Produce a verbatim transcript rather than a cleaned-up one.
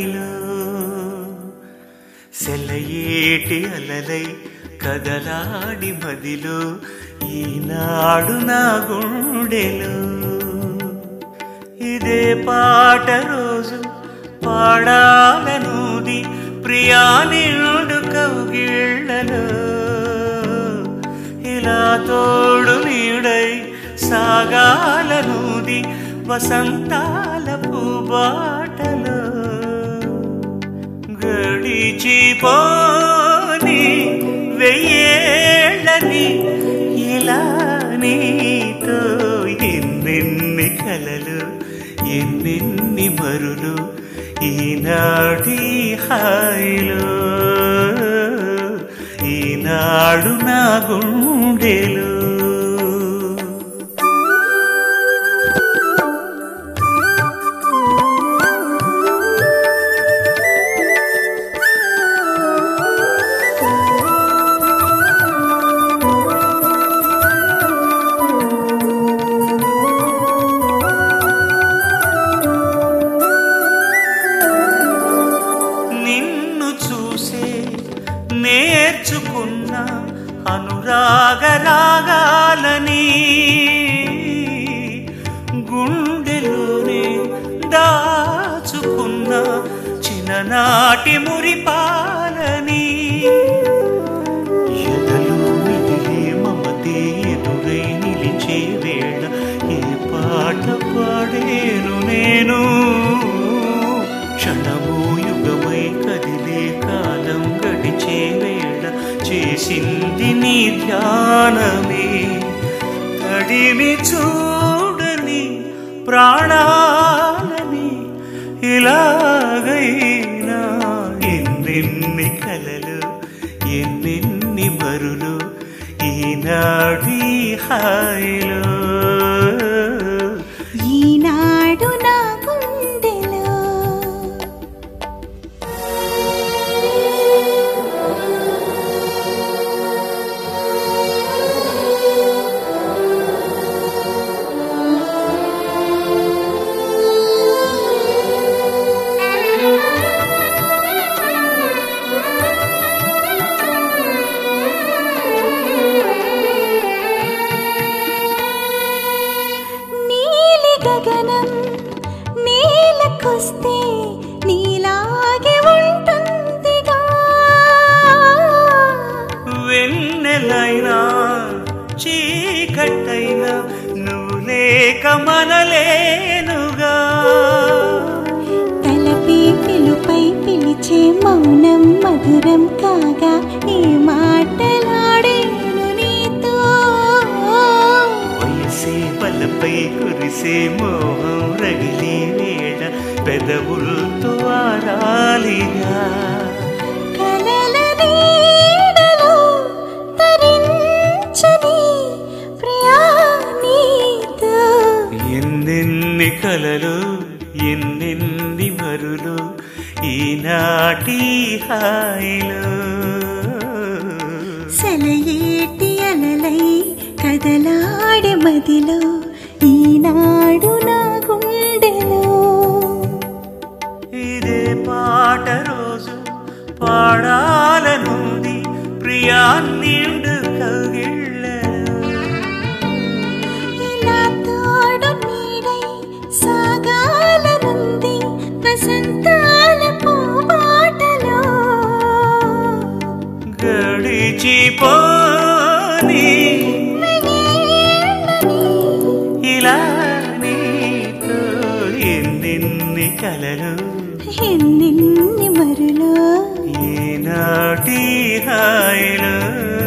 హాయిలో సెలయేటి అలలై కదలాడి మదిలో ఈనాడు నా గుండెలో ఇదే పాట రోజు పాడాలనుది ప్రియా నిండు కౌగిళ్ళలో ఇలా తోడు నీడై సాగాలనుది వసంతాల పూబాటలో గడిచిపోని వెయ్యేళ్ళని ఇలా నీతో ఎన్నెన్ని కలలు ఎన్నెన్ని మరులు ఈనాటి హాయిలో ఈనాడు నా గుండెలో నేర్చుకున్న అనురాగ రాగాలని గుండెలోనే దాచుకున్న చిన్ననాటి మురిపాలని ఎదలో మిగిలే మమతే ఎదురై నిలిచే వేళ ఏ పాట పాడేను నేను క్షణము యుగమై కదిలే కాలం గడిచే వేళ చేసింది నీ ధ్యానమే తడిమి చూడని ప్రాణాలని ఇలాగైనా ఎన్నెన్ని కలలు ఎన్నెన్ని మరులు ఈనాడు హాయిలో ఈనాడు నా గగనం నీలకొస్తే నీలాగే ఉంటుందిగా వెన్నెలైనా చీకటైనా నువ్వు లేక మనలేనుగా తలపే పిలుపై పిలిచే మౌనం మధురం కాగా ఈ మాటలాడేను నీతో వయసే పలపై కురిసే మోహం రగిలే వేళ పెదవులతో ఆరాలిగా కలల నీడలో తరించని ప్రియా నీతో ఎన్నెన్ని కలలు ఎన్నెన్ని మరులు ఈనాటి హాయిలో సెలయేటి అలలై కదలాడే మదిలో ఈనాడు నా గుండెలో ఇదే పాట రోజు పాడాలనుంది ప్రియా నిండు కౌగిళ్ళలో ఇలా తోడు నీడై సాగాలనుంది వసంతాల పూబాటలో గడిచిపోని ఇలా నీతో ఎన్నెన్ని కలలు ఎన్నెన్ని మరులో ఈనాటి హాయిలో